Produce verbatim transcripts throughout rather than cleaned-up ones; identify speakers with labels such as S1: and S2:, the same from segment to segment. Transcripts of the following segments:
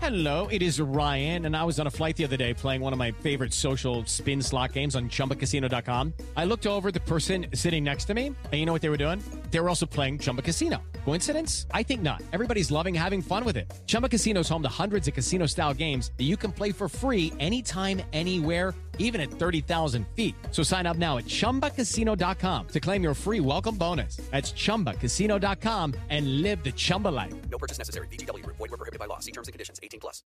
S1: Hello, it is Ryan, and I was on a flight the other day playing one of my favorite social spin slot games on Chumba Casino dot com. I looked over at the person sitting next to me, and you know what they were doing? They were also playing Chumba Casino. Coincidence? I think not. Everybody's loving having fun with it. Chumba Casino is home to hundreds of casino-style games that you can play for free anytime, anywhere, even at thirty thousand feet. So sign up now at Chumba Casino dot com to claim your free welcome bonus. That's Chumba Casino dot com and live the Chumba life.
S2: No purchase necessary. V G W. Void where prohibited by law. See terms and conditions. eighteen plus.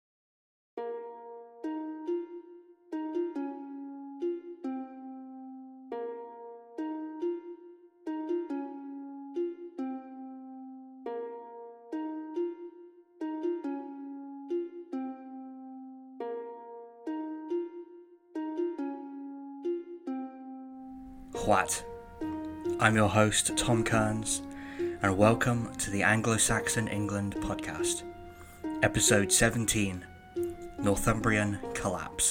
S3: What? I'm your host, Tom Kearns, and welcome to the Anglo-Saxon England podcast, episode seventeen, Northumbrian Collapse.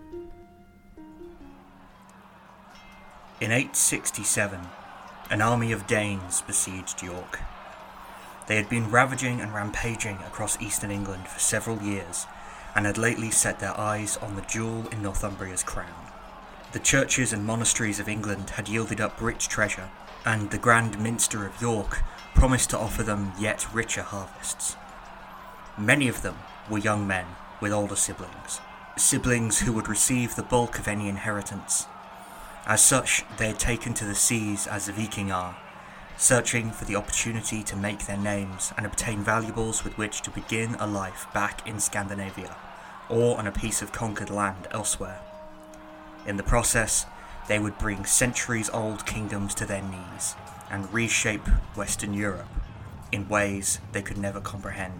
S3: In eight sixty-seven, an army of Danes besieged York. They had been ravaging and rampaging across eastern England for several years, and had lately set their eyes on the jewel in Northumbria's crown. The churches and monasteries of England had yielded up rich treasure, and the Grand Minster of York promised to offer them yet richer harvests. Many of them were young men with older siblings, siblings who would receive the bulk of any inheritance. As such, they had taken to the seas as the Vikingar, searching for the opportunity to make their names and obtain valuables with which to begin a life back in Scandinavia, or on a piece of conquered land elsewhere. In the process, they would bring centuries-old kingdoms to their knees and reshape Western Europe in ways they could never comprehend.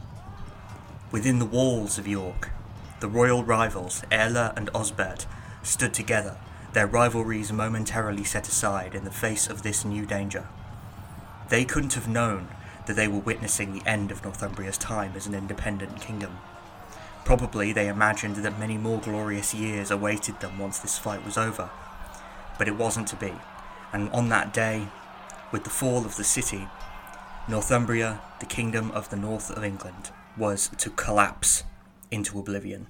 S3: Within the walls of York, the royal rivals Aelle and Osbert stood together, their rivalries momentarily set aside in the face of this new danger. They couldn't have known that they were witnessing the end of Northumbria's time as an independent kingdom. Probably they imagined that many more glorious years awaited them once this fight was over. But it wasn't to be, and on that day, with the fall of the city, Northumbria, the kingdom of the north of England, was to collapse into oblivion.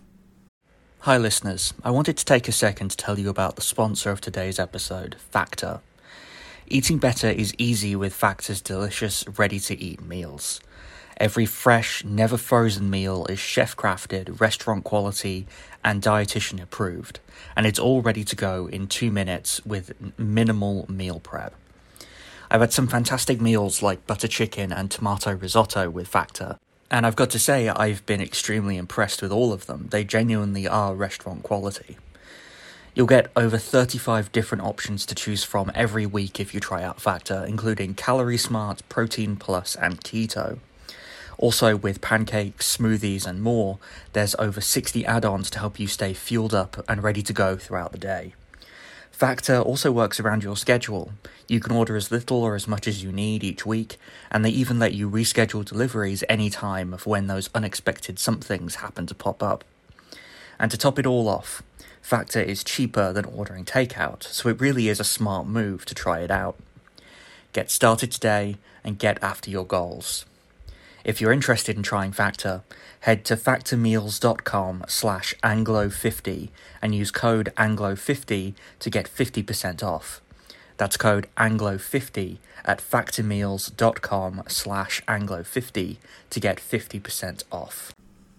S4: Hi listeners, I wanted to take a second to tell you about the sponsor of today's episode, Factor. Eating better is easy with Factor's delicious, ready-to-eat meals. Every fresh, never frozen meal is chef-crafted, restaurant quality, and dietitian approved, and it's all ready to go in two minutes with minimal meal prep. I've had some fantastic meals like butter chicken and tomato risotto with Factor, and I've got to say I've been extremely impressed with all of them. They genuinely are restaurant quality. You'll get over thirty-five different options to choose from every week if you try out Factor, including Calorie Smart, Protein Plus, and Keto. Also, with pancakes, smoothies, and more, there's over sixty add-ons to help you stay fueled up and ready to go throughout the day. Factor also works around your schedule. You can order as little or as much as you need each week, and they even let you reschedule deliveries any time of when those unexpected somethings happen to pop up. And to top it all off, Factor is cheaper than ordering takeout, so it really is a smart move to try it out. Get started today and get after your goals. If you're interested in trying Factor, head to factormeals.com slash anglo50 and use code anglo fifty to get fifty percent off. That's code anglo fifty at factormeals.com slash anglo50 to get fifty percent off.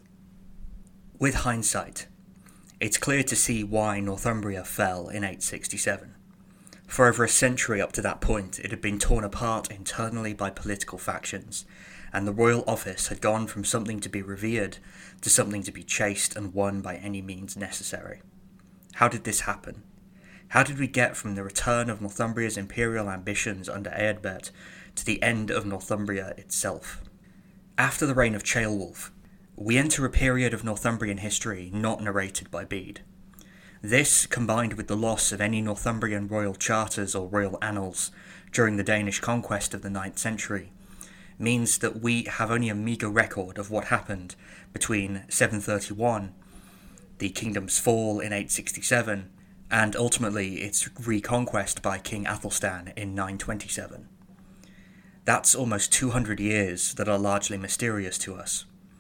S3: With hindsight, it's clear to see why Northumbria fell in eight sixty-seven. For over a century up to that point, it had been torn apart internally by political factions, and the royal office had gone from something to be revered to something to be chased and won by any means necessary. How did this happen? How did we get from the return of Northumbria's imperial ambitions under Eadbert to the end of Northumbria itself? After the reign of Ceolwulf, we enter a period of Northumbrian history not narrated by Bede. This, combined with the loss of any Northumbrian royal charters or royal annals during the Danish conquest of the ninth century, means that we have only a meagre record of what happened between seven thirty-one, the kingdom's fall in eight sixty-seven, and ultimately its reconquest by King Athelstan in nine twenty-seven. That's almost two hundred years that are largely mysterious to us.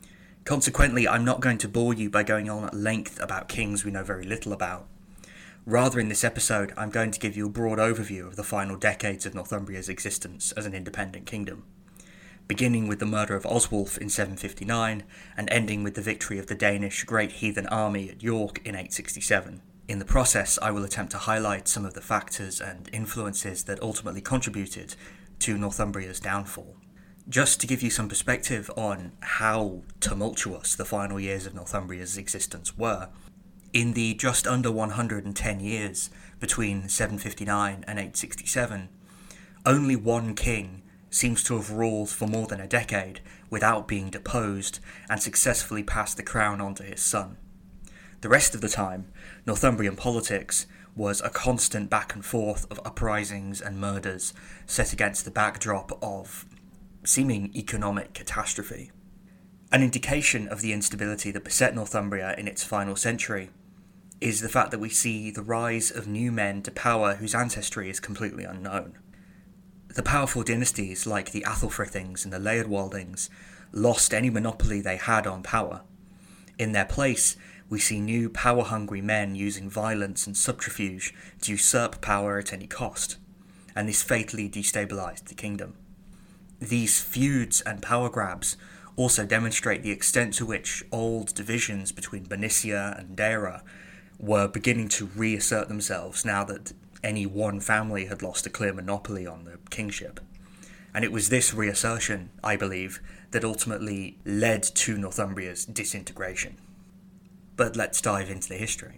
S3: Consequently, I'm not going to bore you by going on at length about kings we know very little about. Rather, in this episode, I'm going to give you a broad overview of the final decades of Northumbria's existence as an independent kingdom, beginning with the murder of Oswulf in seven fifty-nine and ending with the victory of the Danish Great Heathen Army at York in eight sixty-seven. In the process, I will attempt to highlight some of the factors and influences that ultimately contributed to Northumbria's downfall. Just to give you some perspective on how tumultuous the final years of Northumbria's existence were, in the just under one hundred ten years between seven fifty-nine and eight sixty-seven, only one king seems to have ruled for more than a decade without being deposed and successfully passed the crown on to his son. The rest of the time, Northumbrian politics was a constant back and forth of uprisings and murders set against the backdrop of seeming economic catastrophe. An indication of the instability that beset Northumbria in its final century is the fact that we see the rise of new men to power whose ancestry is completely unknown. The powerful dynasties like the Athelfrithings and the Leodwaldings lost any monopoly they had on power. In their place, we see new power-hungry men using violence and subterfuge to usurp power at any cost, and this fatally destabilized the kingdom. These feuds and power grabs also demonstrate the extent to which old divisions between Bernicia and Deira were beginning to reassert themselves now that any one family had lost a clear monopoly on the kingship. And it was this reassertion, I believe, that ultimately led to Northumbria's disintegration. But let's dive into the history.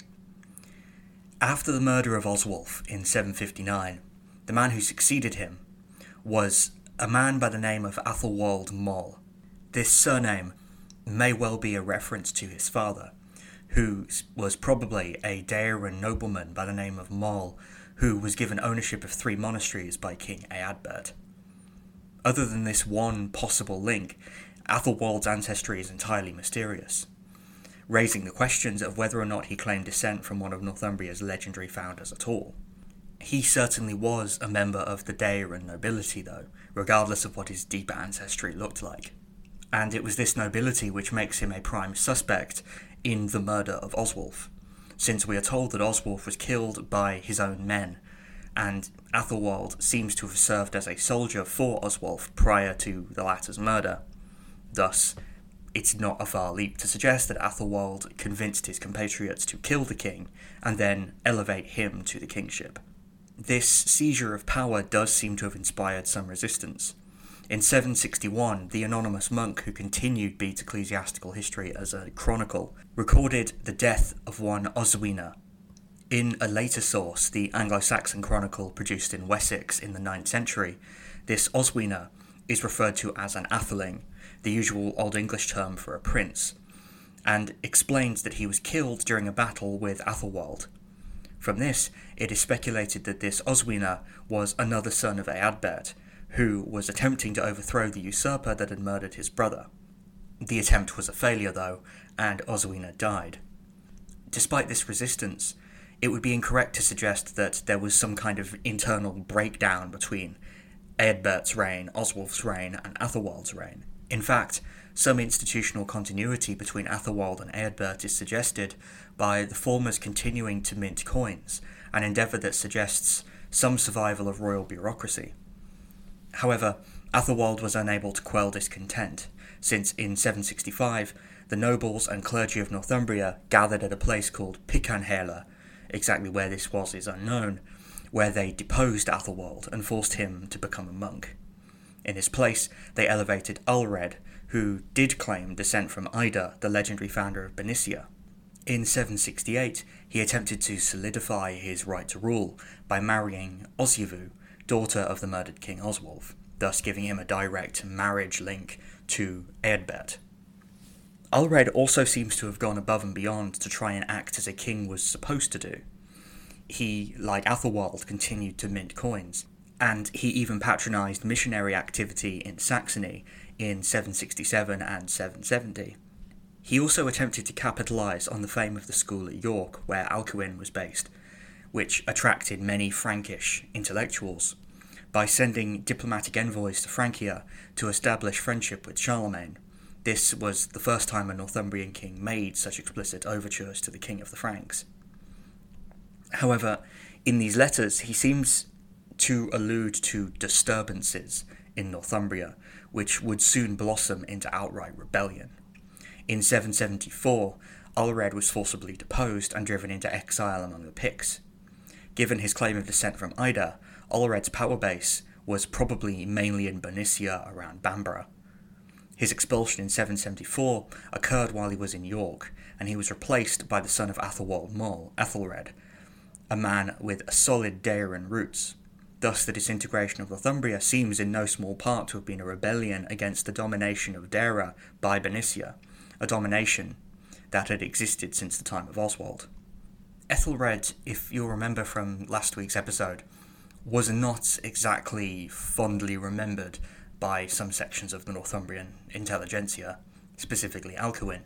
S3: After the murder of Oswulf in seven fifty-nine, the man who succeeded him was a man by the name of Athelwold Moll. This surname may well be a reference to his father, who was probably a Deiran nobleman by the name of Moll, who was given ownership of three monasteries by King Eadbert. Other than this one possible link, Athelwold's ancestry is entirely mysterious, raising the questions of whether or not he claimed descent from one of Northumbria's legendary founders at all. He certainly was a member of the Deiran nobility, though, regardless of what his deeper ancestry looked like. And it was this nobility which makes him a prime suspect in the murder of Oswulf, since we are told that Oswulf was killed by his own men, and Athelwold seems to have served as a soldier for Oswulf prior to the latter's murder. Thus, it's not a far leap to suggest that Athelwold convinced his compatriots to kill the king and then elevate him to the kingship. This seizure of power does seem to have inspired some resistance. In seven sixty-one, the anonymous monk who continued Bede's ecclesiastical history as a chronicle recorded the death of one Oswina. In a later source, the Anglo-Saxon Chronicle produced in Wessex in the ninth century, this Oswina is referred to as an atheling, the usual Old English term for a prince, and explains that he was killed during a battle with Athelwold. From this, it is speculated that this Oswina was another son of Eadbert, who was attempting to overthrow the usurper that had murdered his brother. The attempt was a failure, though, and Oswina died. Despite this resistance, it would be incorrect to suggest that there was some kind of internal breakdown between Eadbert's reign, Oswulf's reign, and Athelwold's reign. In fact, some institutional continuity between Athelwold and Eadbert is suggested by the former's continuing to mint coins, an endeavour that suggests some survival of royal bureaucracy. However, Athelwold was unable to quell discontent, since in seven sixty-five the nobles and clergy of Northumbria gathered at a place called Picanhela, exactly where this was is unknown, where they deposed Athelwold and forced him to become a monk. In his place, they elevated Ulred, who did claim descent from Ida, the legendary founder of Bernicia. In seven sixty-eight, he attempted to solidify his right to rule by marrying Oswiu, daughter of the murdered King Oswulf, thus giving him a direct marriage link to Eadbert. Ulred also seems to have gone above and beyond to try and act as a king was supposed to do. He, like Athelwold, continued to mint coins, and he even patronised missionary activity in Saxony in seven sixty-seven and seven seventy. He also attempted to capitalise on the fame of the school at York, where Alcuin was based, which attracted many Frankish intellectuals, by sending diplomatic envoys to Francia to establish friendship with Charlemagne, This was the first time a Northumbrian king made such explicit overtures to the King of the Franks. However, in these letters, he seems to allude to disturbances in Northumbria, which would soon blossom into outright rebellion. In seven seventy-four, Ulred was forcibly deposed and driven into exile among the Picts. Given his claim of descent from Ida, Ulred's power base was probably mainly in Bernicia around Bamborough. His expulsion in seven seventy-four occurred while he was in York, and he was replaced by the son of Athelwold Mull, Ethelred, a man with solid Deiryn roots. Thus the disintegration of Northumbria seems in no small part to have been a rebellion against the domination of Deira by Bernicia, a domination that had existed since the time of Oswald. Ethelred, if you'll remember from last week's episode, was not exactly fondly remembered by some sections of the Northumbrian intelligentsia, specifically Alcuin.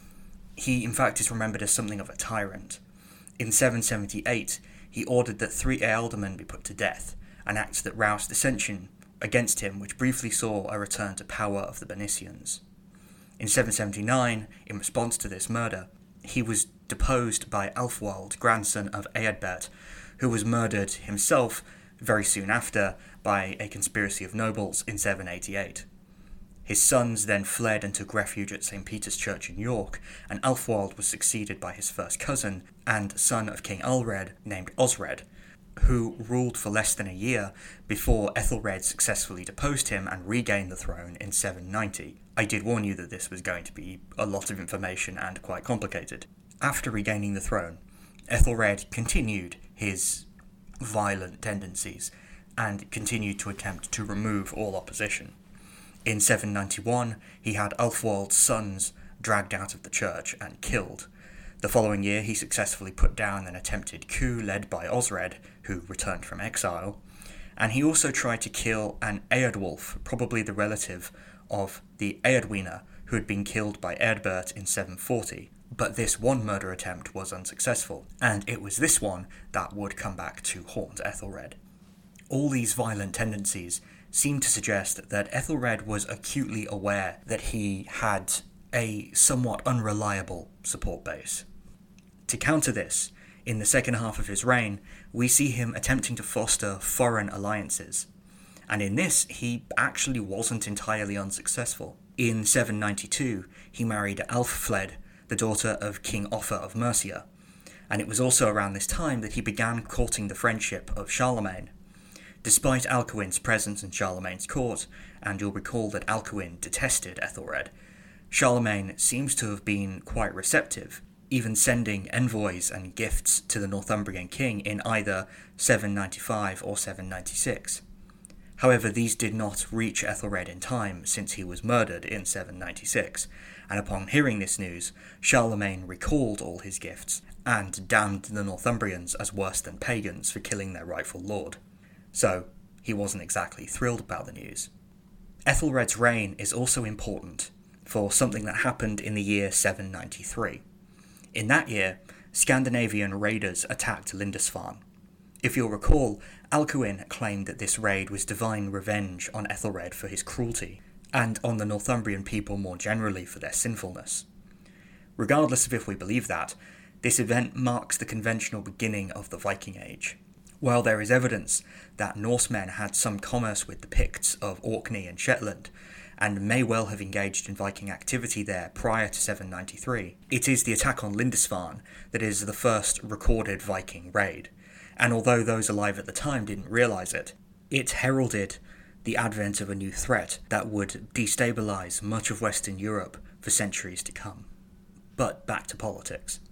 S3: He, in fact, is remembered as something of a tyrant. In seven seventy-eight, he ordered that three ealdormen be put to death, an act that roused dissension against him, which briefly saw a return to power of the Bernicians. In seven seventy-nine, in response to this murder, he was deposed by Alfwald, grandson of Eadbert, who was murdered himself very soon after by a conspiracy of nobles in seven eighty-eight. His sons then fled and took refuge at Saint Peter's Church in York, and Alfwald was succeeded by his first cousin and son of King Ulred named Osred, who ruled for less than a year before Ethelred successfully deposed him and regained the throne in seven ninety. I did warn you that this was going to be a lot of information and quite complicated. After regaining the throne, Ethelred continued his violent tendencies and continued to attempt to remove all opposition. In seven ninety-one, he had Ulfwald's sons dragged out of the church and killed. The following year, he successfully put down an attempted coup led by Osred, who returned from exile, and he also tried to kill an Eadwulf, probably the relative of the Eadwina, who had been killed by Eadbert in seven forty. But this one murder attempt was unsuccessful, and it was this one that would come back to haunt Ethelred. All these violent tendencies seem to suggest that Ethelred was acutely aware that he had a somewhat unreliable support base. To counter this, in the second half of his reign, we see him attempting to foster foreign alliances, and in this he actually wasn't entirely unsuccessful. In seven ninety-two, he married Alffled, the daughter of King Offa of Mercia, and it was also around this time that he began courting the friendship of Charlemagne. Despite Alcuin's presence in Charlemagne's court, and you'll recall that Alcuin detested Ethelred, Charlemagne seems to have been quite receptive, even sending envoys and gifts to the Northumbrian king in either seven ninety-five or seven ninety-six. However, these did not reach Ethelred in time, since he was murdered in seven ninety-six, and upon hearing this news, Charlemagne recalled all his gifts, and damned the Northumbrians as worse than pagans for killing their rightful lord. So, he wasn't exactly thrilled about the news. Ethelred's reign is also important for something that happened in the year seven ninety-three. In that year, Scandinavian raiders attacked Lindisfarne. If you'll recall, Alcuin claimed that this raid was divine revenge on Ethelred for his cruelty, and on the Northumbrian people more generally for their sinfulness. Regardless of if we believe that, this event marks the conventional beginning of the Viking Age. While there is evidence that Norsemen had some commerce with the Picts of Orkney and Shetland, and may well have engaged in Viking activity there prior to seven ninety-three, it is the attack on Lindisfarne that is the first recorded Viking raid, and although those alive at the time didn't realise it, it heralded the advent of a new threat that would destabilise much of Western Europe for centuries to come. But back to politics.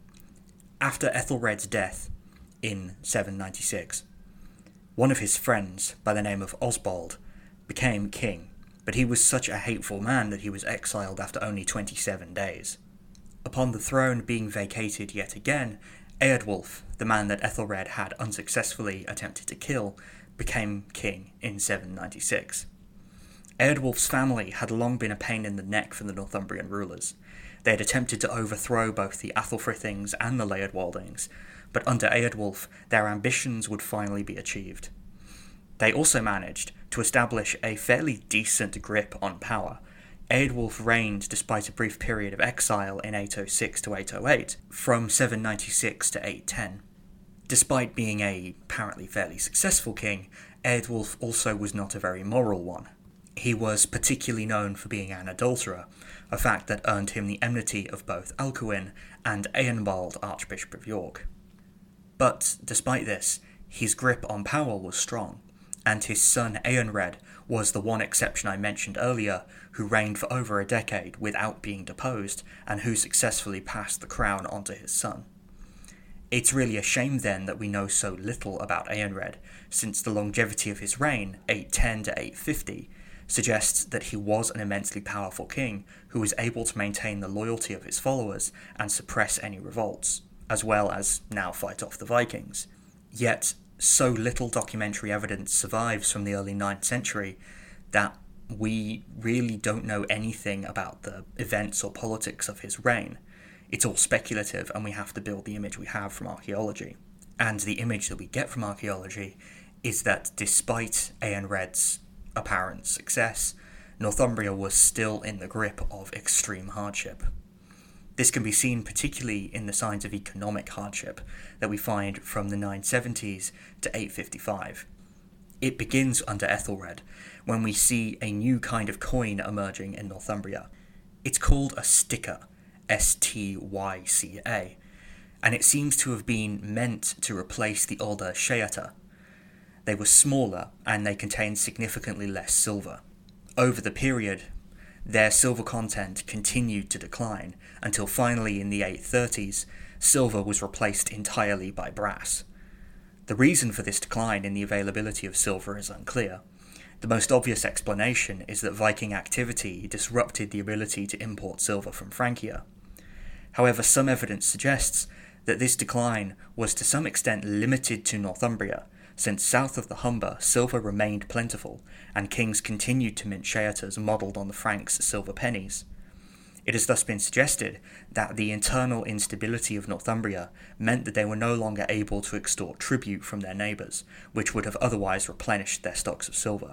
S3: After Ethelred's death in seven ninety-six, one of his friends, by the name of Osbald, became king, but he was such a hateful man that he was exiled after only twenty-seven days. Upon the throne being vacated yet again, Eadwulf, the man that Ethelred had unsuccessfully attempted to kill, became king in seven ninety-six. Eadwulf's family had long been a pain in the neck for the Northumbrian rulers. They had attempted to overthrow both the Athelfrithings and the Leodwaldings, but under Eadwulf their ambitions would finally be achieved. They also managed to establish a fairly decent grip on power, Eadwulf reigned despite a brief period of exile in eight oh six to eight oh eight, from seven ninety-six to eight ten. Despite being a apparently fairly successful king, Eadwulf also was not a very moral one. He was particularly known for being an adulterer, a fact that earned him the enmity of both Alcuin and Eanbald, Archbishop of York. But despite this, his grip on power was strong, and his son Eanred was the one exception I mentioned earlier who reigned for over a decade without being deposed, and who successfully passed the crown onto his son. It's really a shame then that we know so little about Eanred, since the longevity of his reign, eight ten to eight fifty, suggests that he was an immensely powerful king who was able to maintain the loyalty of his followers and suppress any revolts, as well as now fight off the Vikings. Yet, so little documentary evidence survives from the early ninth century that we really don't know anything about the events or politics of his reign. It's all speculative, and we have to build the image we have from archaeology. And the image that we get from archaeology is that despite Eanred's apparent success, Northumbria was still in the grip of extreme hardship. This can be seen particularly in the signs of economic hardship that we find from the nine seventies to eight fifty-five. It begins under Ethelred, when we see a new kind of coin emerging in Northumbria. It's called a sticker, S T Y C A, and it seems to have been meant to replace the older Sheata. They were smaller, and they contained significantly less silver. Over the period, their silver content continued to decline, until finally in the eight thirties, silver was replaced entirely by brass. The reason for this decline in the availability of silver is unclear. The most obvious explanation is that Viking activity disrupted the ability to import silver from Francia. However, some evidence suggests that this decline was to some extent limited to Northumbria, since south of the Humber silver remained plentiful, and kings continued to mint Sheatas modelled on the Franks' silver pennies. It has thus been suggested that the internal instability of Northumbria meant that they were no longer able to extort tribute from their neighbours, which would have otherwise replenished their stocks of silver.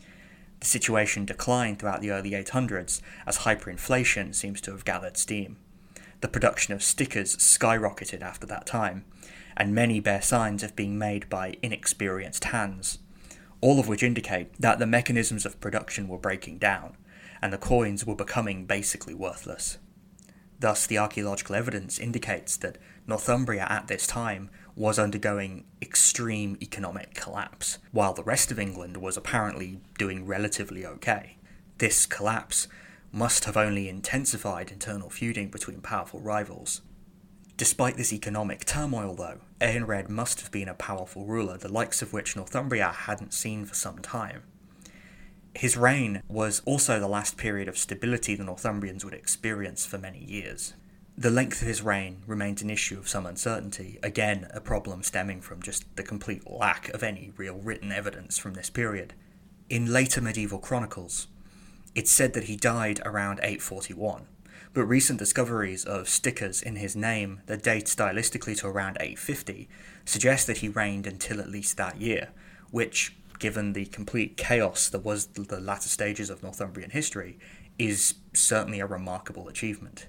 S3: The situation declined throughout the early eight hundreds as hyperinflation seems to have gathered steam. The production of stickers skyrocketed after that time, and many bear signs of being made by inexperienced hands, all of which indicate that the mechanisms of production were breaking down, and the coins were becoming basically worthless. Thus, the archaeological evidence indicates that Northumbria at this time was undergoing extreme economic collapse, while the rest of England was apparently doing relatively okay. This collapse must have only intensified internal feuding between powerful rivals. Despite this economic turmoil, though, Eanred must have been a powerful ruler, the likes of which Northumbria hadn't seen for some time. His reign was also the last period of stability the Northumbrians would experience for many years. The length of his reign remains an issue of some uncertainty, again a problem stemming from just the complete lack of any real written evidence from this period. In later medieval chronicles, it's said that he died around eight forty-one, but recent discoveries of stickers in his name that date stylistically to around eight fifty suggest that he reigned until at least that year, which, given the complete chaos that was the latter stages of Northumbrian history, is certainly a remarkable achievement.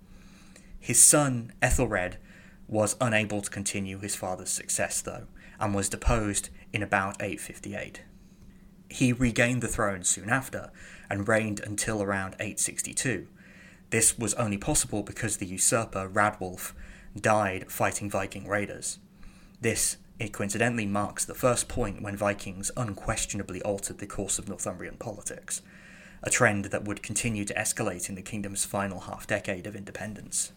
S3: His son, Ethelred, was unable to continue his father's success, though, and was deposed in about eight fifty-eight. He regained the throne soon after, and reigned until around eight sixty-two. This was only possible because the usurper, Radwulf, died fighting Viking raiders. This, it coincidentally marks the first point when Vikings unquestionably altered the course of Northumbrian politics, a trend that would continue to escalate in the kingdom's final half-decade of independence.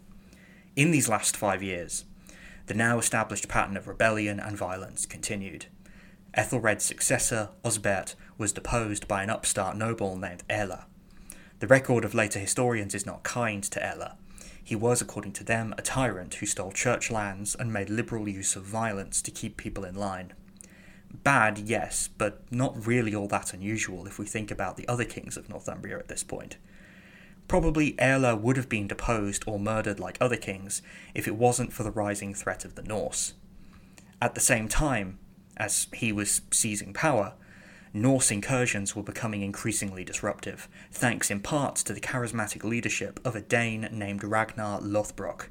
S3: In these last five years, the now established pattern of rebellion and violence continued. Ethelred's successor, Osbert, was deposed by an upstart noble named Aella. The record of later historians is not kind to Aella. He was, according to them, a tyrant who stole church lands and made liberal use of violence to keep people in line. Bad, yes, but not really all that unusual if we think about the other kings of Northumbria at this point. Probably Aella would have been deposed or murdered like other kings if it wasn't for the rising threat of the Norse. At the same time, as he was seizing power, Norse incursions were becoming increasingly disruptive, thanks in part to the charismatic leadership of a Dane named Ragnar Lothbrok.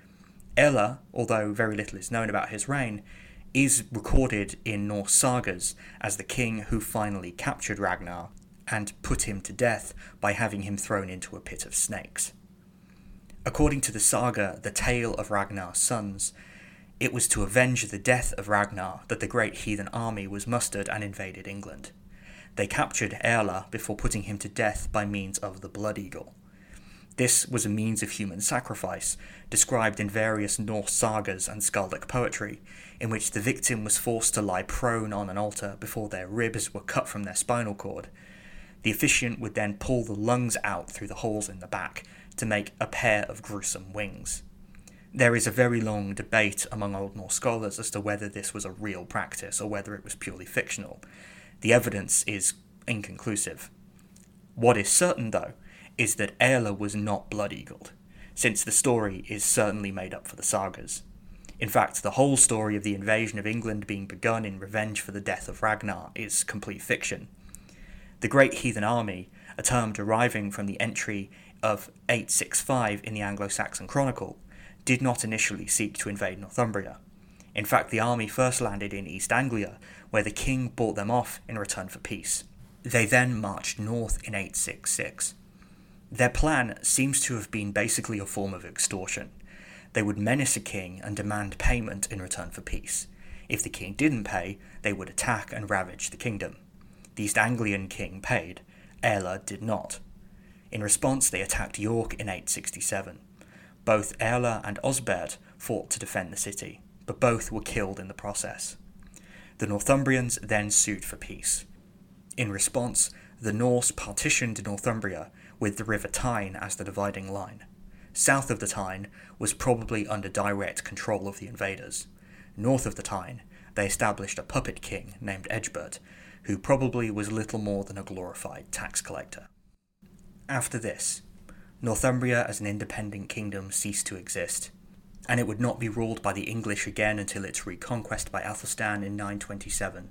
S3: Erla, although very little is known about his reign, is recorded in Norse sagas as the king who finally captured Ragnar and put him to death by having him thrown into a pit of snakes. According to the saga The Tale of Ragnar's Sons, it was to avenge the death of Ragnar that the great heathen army was mustered and invaded England. They captured Erla before putting him to death by means of the Blood Eagle. This was a means of human sacrifice, described in various Norse sagas and skaldic poetry, in which the victim was forced to lie prone on an altar before their ribs were cut from their spinal cord. The officiant would then pull the lungs out through the holes in the back to make a pair of gruesome wings. There is a very long debate among Old Norse scholars as to whether this was a real practice or whether it was purely fictional. The evidence is inconclusive. What is certain, though, is that Erla was not blood-eagled, since the story is certainly made up for the sagas. In fact, the whole story of the invasion of England being begun in revenge for the death of Ragnar is complete fiction. The Great Heathen Army, a term deriving from the entry of eight sixty-five in the Anglo-Saxon Chronicle, did not initially seek to invade Northumbria. In fact, the army first landed in East Anglia, where the king bought them off in return for peace. They then marched north in eight sixty-six. Their plan seems to have been basically a form of extortion. They would menace a king and demand payment in return for peace. If the king didn't pay, they would attack and ravage the kingdom. The East Anglian king paid. Erla did not. In response, they attacked York in eight sixty-seven. Both Erla and Osbert fought to defend the city, but both were killed in the process. The Northumbrians then sued for peace. In response, the Norse partitioned Northumbria with the River Tyne as the dividing line. South of the Tyne was probably under direct control of the invaders. North of the Tyne, they established a puppet king named Egbert, who probably was little more than a glorified tax collector. After this, Northumbria as an independent kingdom ceased to exist, and it would not be ruled by the English again until its reconquest by Athelstan in nine twenty-seven.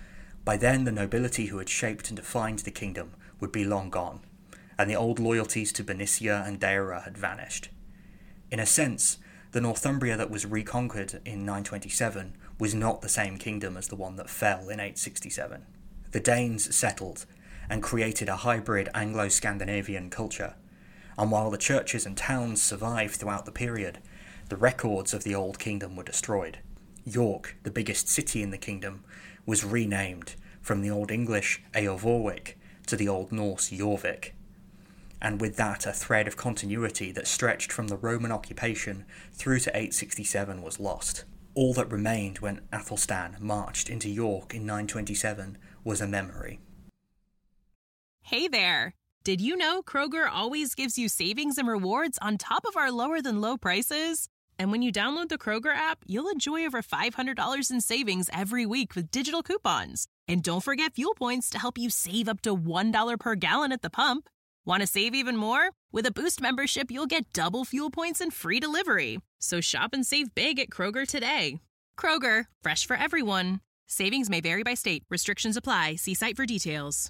S3: By then, the nobility who had shaped and defined the kingdom would be long gone, and the old loyalties to Bernicia and Deira had vanished. In a sense, the Northumbria that was reconquered in nine twenty-seven was not the same kingdom as the one that fell in eight sixty-seven. The Danes settled and created a hybrid Anglo-Scandinavian culture, and while the churches and towns survived throughout the period, the records of the Old Kingdom were destroyed. York, the biggest city in the kingdom, was renamed from the Old English Eovorwic to the Old Norse Jorvik, and with that a thread of continuity that stretched from the Roman occupation through to eight sixty-seven was lost. All that remained when Athelstan marched into York in nine twenty-seven was a memory.
S5: Hey there! Did you know Kroger always gives you savings and rewards on top of our lower-than-low prices? And when you download the Kroger app, you'll enjoy over five hundred dollars in savings every week with digital coupons. And don't forget fuel points to help you save up to one dollar per gallon at the pump. Want to save even more? With a Boost membership, you'll get double fuel points and free delivery. So shop and save big at Kroger today. Kroger, fresh for everyone. Savings may vary by state. Restrictions apply. See site for details.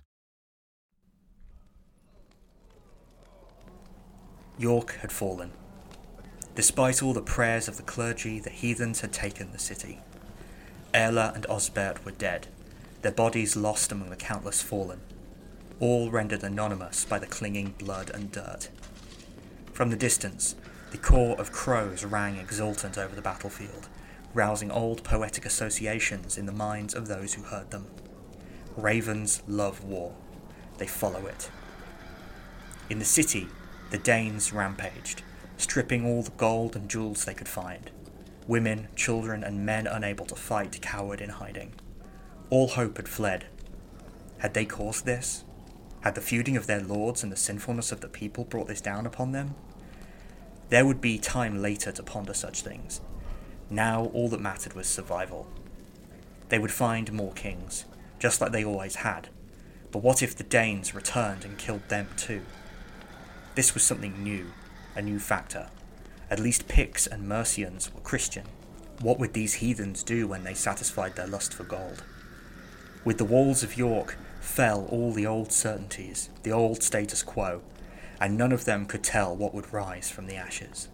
S3: York had fallen. Despite all the prayers of the clergy, the heathens had taken the city. Erla and Osbert were dead, their bodies lost among the countless fallen, all rendered anonymous by the clinging blood and dirt. From the distance, the caw of crows rang exultant over the battlefield, rousing old poetic associations in the minds of those who heard them. Ravens love war. They follow it. In the city, the Danes rampaged, stripping all the gold and jewels they could find. Women, children, and men unable to fight cowered in hiding. All hope had fled. Had they caused this? Had the feuding of their lords and the sinfulness of the people brought this down upon them? There would be time later to ponder such things. Now all that mattered was survival. They would find more kings, just like they always had. But what if the Danes returned and killed them too? This was something new, a new factor. At least Picts and Mercians were Christian. What would these heathens do when they satisfied their lust for gold? With the walls of York, fell all the old certainties, the old status quo, and none of them could tell what would rise from the ashes.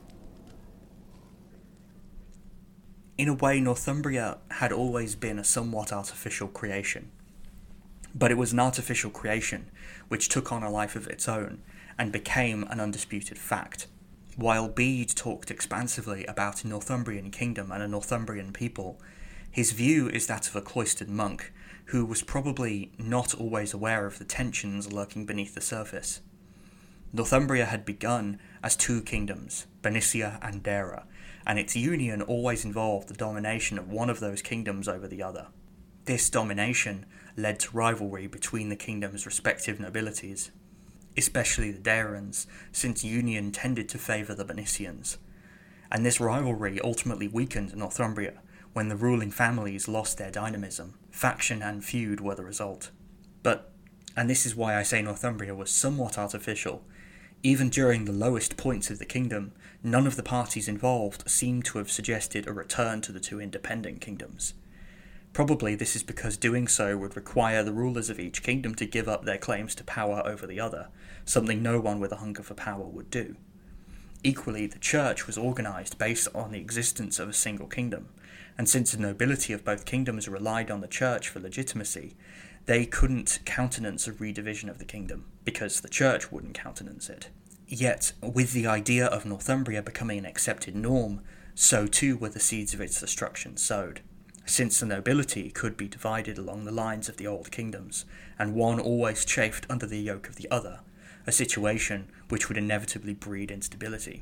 S3: In a way, Northumbria had always been a somewhat artificial creation. But it was an artificial creation which took on a life of its own and became an undisputed fact. While Bede talked expansively about a Northumbrian kingdom and a Northumbrian people, his view is that of a cloistered monk who was probably not always aware of the tensions lurking beneath the surface. Northumbria had begun as two kingdoms, Bernicia and Deira, and its union always involved the domination of one of those kingdoms over the other. This domination led to rivalry between the kingdom's respective nobilities, especially the Deirans, since union tended to favour the Bernicians, and this rivalry ultimately weakened Northumbria when the ruling families lost their dynamism. Faction and feud were the result. But, and this is why I say Northumbria was somewhat artificial, even during the lowest points of the kingdom, none of the parties involved seemed to have suggested a return to the two independent kingdoms. Probably this is because doing so would require the rulers of each kingdom to give up their claims to power over the other, something no one with a hunger for power would do. Equally, the church was organised based on the existence of a single kingdom, and since the nobility of both kingdoms relied on the church for legitimacy, they couldn't countenance a redivision of the kingdom, because the church wouldn't countenance it. Yet, with the idea of Northumbria becoming an accepted norm, so too were the seeds of its destruction sowed. Since the nobility could be divided along the lines of the old kingdoms, and one always chafed under the yoke of the other, a situation which would inevitably breed instability.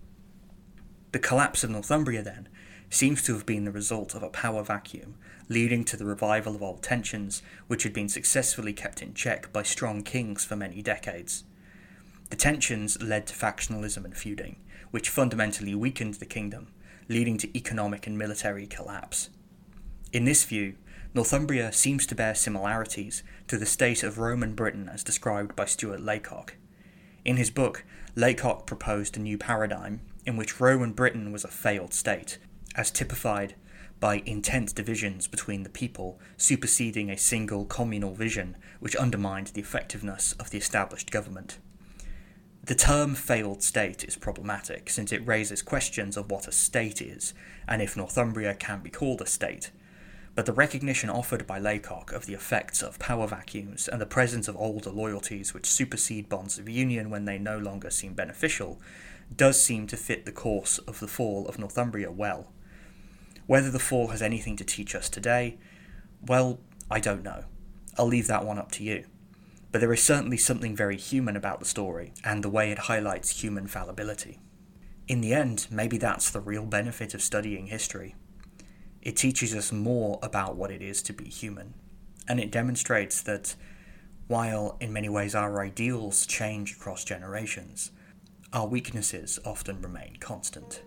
S3: The collapse of Northumbria, then, seems to have been the result of a power vacuum, leading to the revival of old tensions which had been successfully kept in check by strong kings for many decades. The tensions led to factionalism and feuding, which fundamentally weakened the kingdom, leading to economic and military collapse. In this view, Northumbria seems to bear similarities to the state of Roman Britain as described by Stuart Laycock. In his book, Laycock proposed a new paradigm in which Roman Britain was a failed state, as typified by intense divisions between the people superseding a single communal vision which undermined the effectiveness of the established government. The term failed state is problematic since it raises questions of what a state is and if Northumbria can be called a state. But the recognition offered by Laycock of the effects of power vacuums and the presence of older loyalties which supersede bonds of union when they no longer seem beneficial does seem to fit the course of the fall of Northumbria well. Whether the fall has anything to teach us today, well, I don't know. I'll leave that one up to you. But there is certainly something very human about the story and the way it highlights human fallibility. In the end, maybe that's the real benefit of studying history. It teaches us more about what it is to be human, and it demonstrates that, while in many ways our ideals change across generations, our weaknesses often remain constant.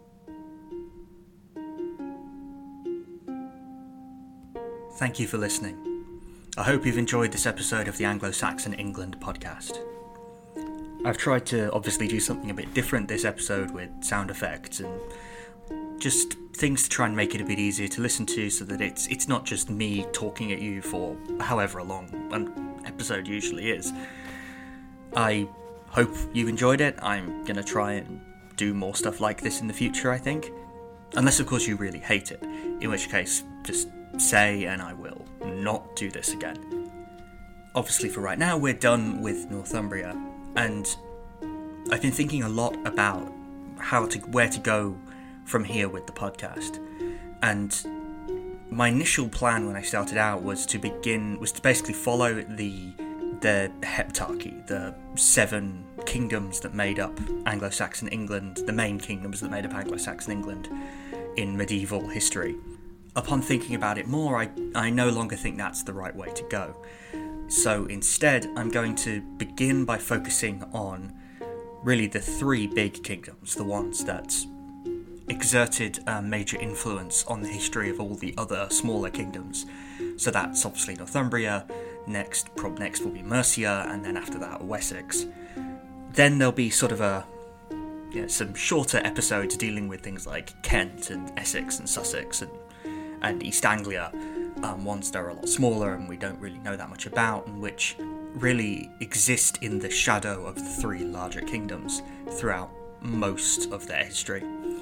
S3: Thank you for listening. I hope you've enjoyed this episode of the Anglo-Saxon England podcast. I've tried to obviously do something a bit different this episode with sound effects and just things to try and make it a bit easier to listen to so that it's it's not just me talking at you for however long an episode usually is. I hope you enjoyed it. I'm going to try and do more stuff like this in the future, I think. Unless, of course, you really hate it, in which case, just say and I will not do this again. Obviously, for right now, we're done with Northumbria, and I've been thinking a lot about how to where to go from here with the podcast. And my initial plan when I started out was to begin was to basically follow the the heptarchy, the seven kingdoms that made up Anglo-Saxon England, the main kingdoms that made up Anglo-Saxon England in medieval history. Upon thinking about it more, I, I no longer think that's the right way to go. So instead, I'm going to begin by focusing on really the three big kingdoms, the ones that exerted a major influence on the history of all the other smaller kingdoms. So that's obviously Northumbria, next prob next will be Mercia, and then after that Wessex. Then there'll be sort of a you know, some shorter episodes dealing with things like Kent and Essex and Sussex and, and East Anglia, um, ones that are a lot smaller and we don't really know that much about, and which really exist in the shadow of the three larger kingdoms throughout most of their history.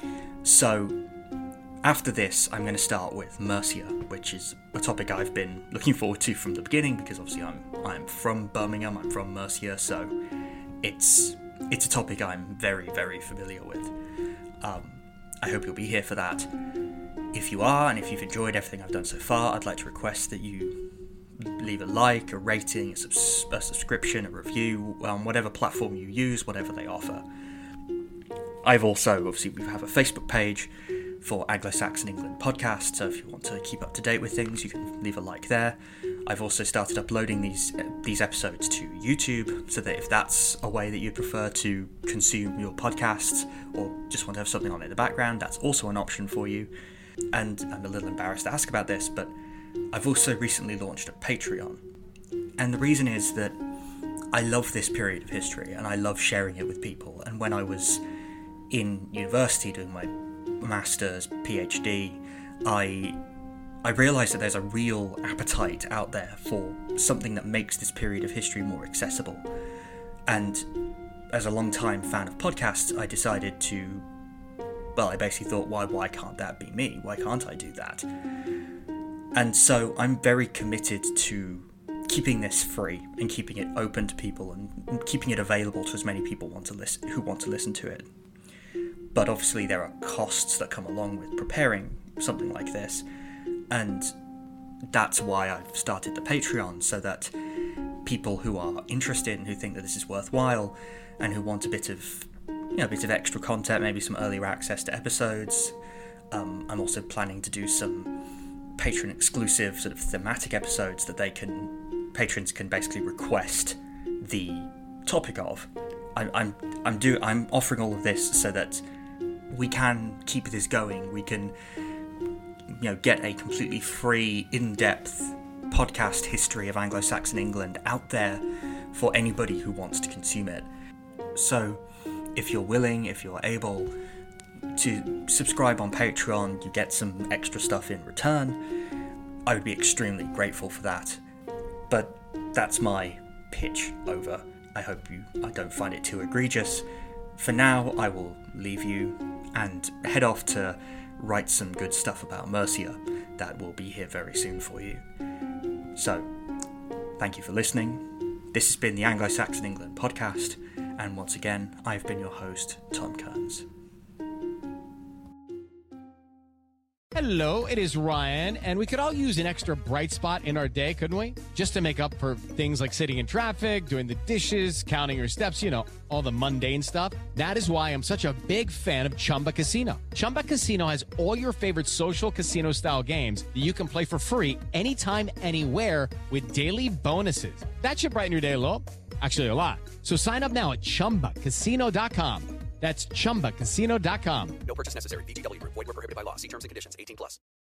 S3: So after this, I'm going to start with Mercia, which is a topic I've been looking forward to from the beginning, because obviously I'm I'm from Birmingham, I'm from Mercia, so it's it's a topic I'm very, very familiar with. Um, I hope you'll be here for that. If you are, and if you've enjoyed everything I've done so far, I'd like to request that you leave a like, a rating, a, subs- a subscription, a review, on whatever platform you use, whatever they offer. I've also, obviously, we have a Facebook page for Anglo-Saxon England podcast, so if you want to keep up to date with things, you can leave a like there. I've also started uploading these uh, these episodes to YouTube, so that if that's a way that you prefer to consume your podcasts, or just want to have something on in the background, that's also an option for you. And I'm a little embarrassed to ask about this, but I've also recently launched a Patreon. And the reason is that I love this period of history, and I love sharing it with people. And when I was in university doing my master's, PhD, I I realised that there's a real appetite out there for something that makes this period of history more accessible. And as a long-time fan of podcasts, I decided to, well, I basically thought, why why can't that be me? Why can't I do that? And so I'm very committed to keeping this free and keeping it open to people and keeping it available to as many people want to listen, who want to listen to it. But obviously there are costs that come along with preparing something like this, and that's why I've started the Patreon, so that people who are interested and who think that this is worthwhile and who want a bit of, you know, a bit of extra content, maybe some earlier access to episodes. Um, I'm also planning to do some patron exclusive sort of thematic episodes that they can patrons can basically request the topic of. I'm I'm I'm do I'm offering all of this so that we can keep this going. We can, you know, get a completely free, in-depth podcast history of Anglo-Saxon England out there for anybody who wants to consume it. So, if you're willing, if you're able to subscribe on Patreon, you get some extra stuff in return. I would be extremely grateful for that. But that's my pitch over. I hope you I don't find it too egregious. For now, I will leave you and head off to write some good stuff about Mercia. That will be here very soon for you. So, thank you for listening. This has been the Anglo-Saxon England podcast, and once again, I've been your host, Tom Kearns.
S1: Hello, it is Ryan, and we could all use an extra bright spot in our day, couldn't we? Just to make up for things like sitting in traffic, doing the dishes, counting your steps, you know, all the mundane stuff. That is why I'm such a big fan of Chumba Casino. Chumba Casino has all your favorite social casino-style games that you can play for free anytime, anywhere with daily bonuses. That should brighten your day a little. Actually, a lot. So sign up now at chumba casino dot com. That's chumba casino dot com.
S2: No purchase necessary. V G W Group. Void where prohibited by law. See terms and conditions. eighteen plus.